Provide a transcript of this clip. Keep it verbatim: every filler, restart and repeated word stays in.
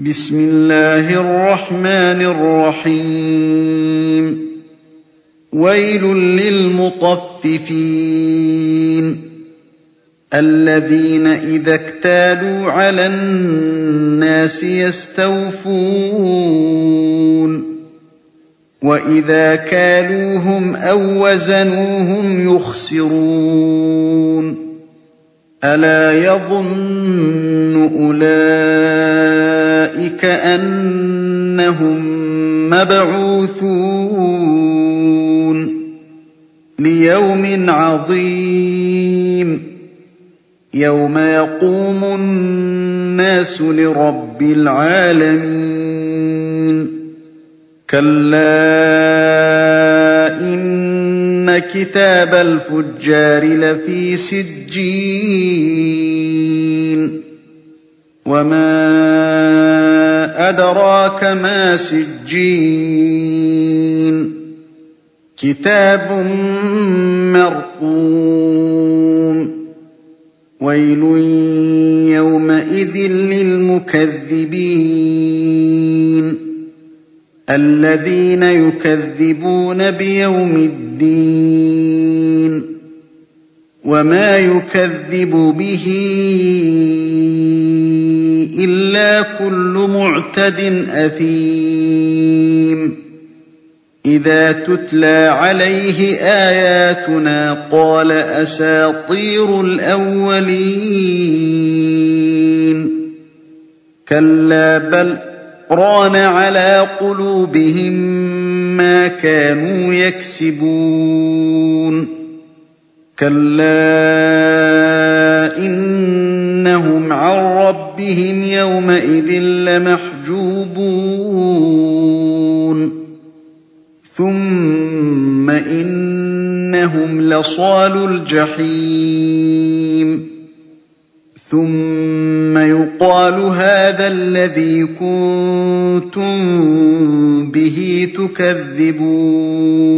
بسم الله الرحمن الرحيم ويل للمطففين الذين إذا اكتالوا على الناس يستوفون وإذا كالوهم أو وزنوهم يخسرون ألا يظن أولئك أنهم مبعوثون ليوم عظيم يوم يقوم الناس لرب العالمين كلا إن كتاب الفجار لفي سجين وما أدراك ما سجين كتاب مرقوم ويل يومئذ للمكذبين الذين يكذبون بيوم الدين وما يكذب به إلا كل معتد أثيم إذا تتلى عليه آياتنا قال أساطير الأولين كلا بل ران على قلوبهم ما كانوا يكسبون كلا إنهم عن ربهم يومئذ لمحجوبون ثم إنهم لصالو الجحيم ثم يقال هذا الذي كنتم به تكذبون